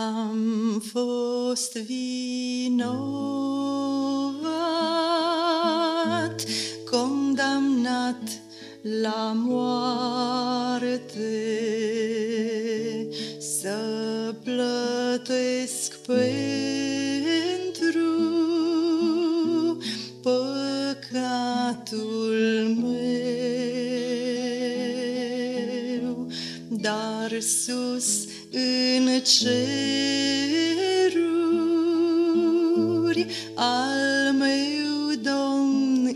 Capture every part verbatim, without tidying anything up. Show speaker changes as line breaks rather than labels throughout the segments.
Am fost vinovat, condamnat la moarte, să plătesc pentru păcatul meu, dar sus în ceruri al meu Domn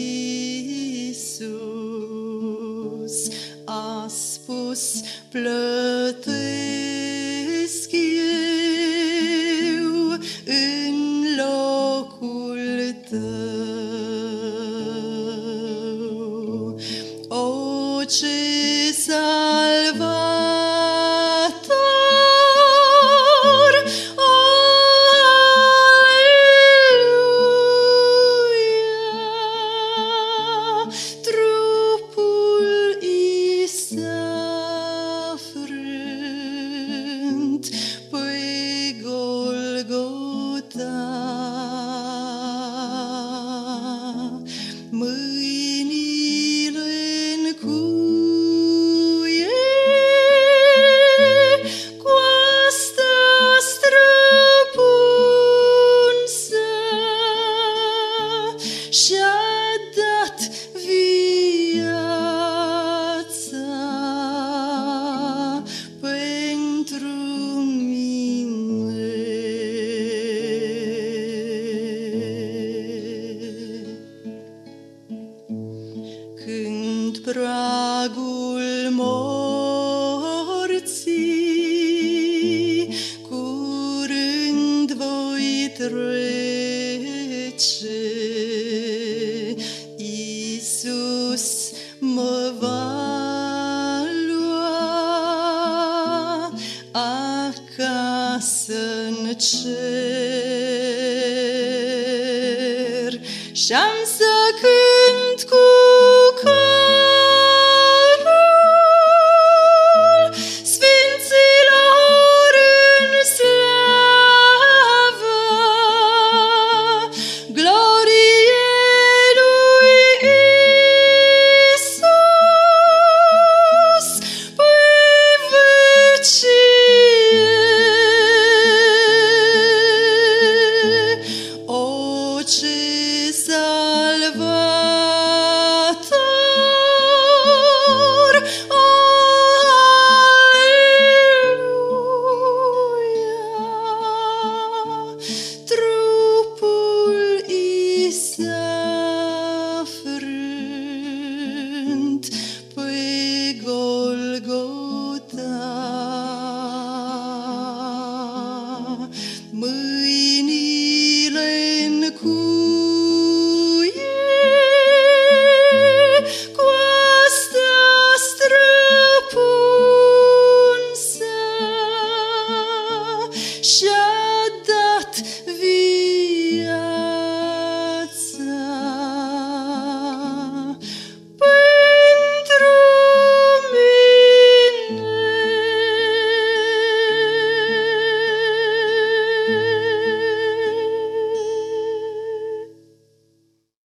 Iisus a spus: plătesc eu în locul tău. O, ce salvator! Mâinile-n cuie, coasta străpunsă, și-a dat viața pentru mine. Când pragul morții curând voi trece, Iisus mă va lua acasă în cer.